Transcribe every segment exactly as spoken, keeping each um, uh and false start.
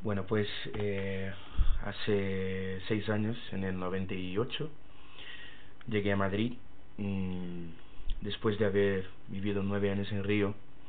Bueno, pues eh, hace seis años, en el noventa y ocho, llegué a Madrid, mmm, después de haber vivido nueve años en Río.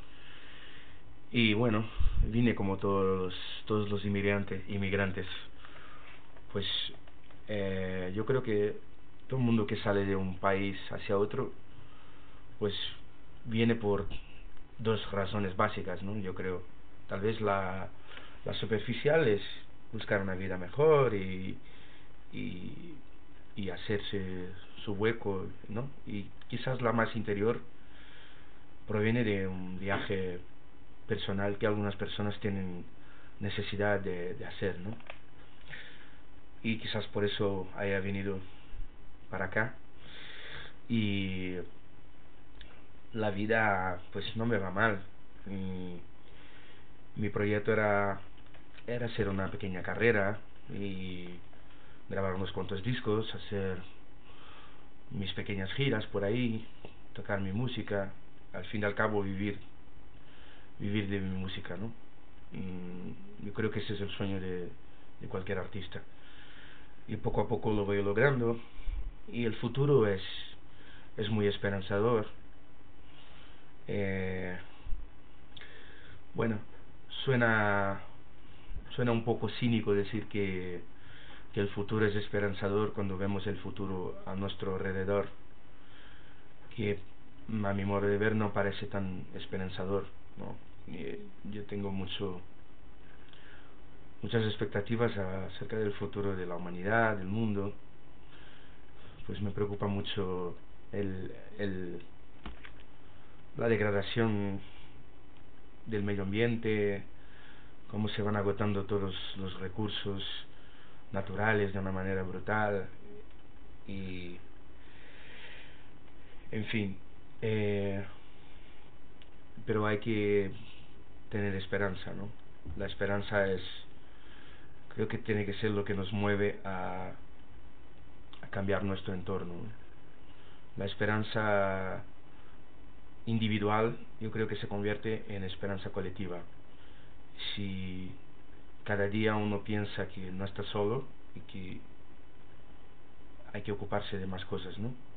Y bueno, vine como todos, todos los inmigrantes, inmigrantes. Pues eh, yo creo que todo el mundo que sale de un país hacia otro, pues viene por dos razones básicas, ¿no? Yo creo. Tal vez la, la superficial es buscar una vida mejor y, y, y hacerse su hueco, ¿no? Y quizás la más interior proviene de un viaje personal que algunas personas tienen necesidad de, de hacer, ¿no? Y quizás por eso haya venido para acá. Y la vida pues no me va mal. Mi, mi proyecto era, era hacer una pequeña carrera y grabar unos cuantos discos, hacer mis pequeñas giras por ahí, tocar mi música, al fin y al cabo vivir, vivir de mi música, ¿no? Mm, yo creo que ese es el sueño de, de cualquier artista. Y poco a poco lo voy logrando y el futuro es, es muy esperanzador. Eh, bueno, suena, suena un poco cínico decir que, que el futuro es esperanzador cuando vemos el futuro a nuestro alrededor, que a mi modo de ver no parece tan esperanzador, ¿no? Eh, yo tengo mucho muchas expectativas acerca del futuro de la humanidad, del mundo. Pues me preocupa mucho el, el la degradación del medio ambiente, cómo se van agotando todos los recursos naturales de una manera brutal y en fin, eh, pero hay que tener esperanza, ¿no? La esperanza es, creo que tiene que ser lo que nos mueve a, a cambiar nuestro entorno. La esperanza individual yo creo que se convierte en esperanza colectiva. Si cada día uno piensa que no está solo y que hay que ocuparse de más cosas, ¿no?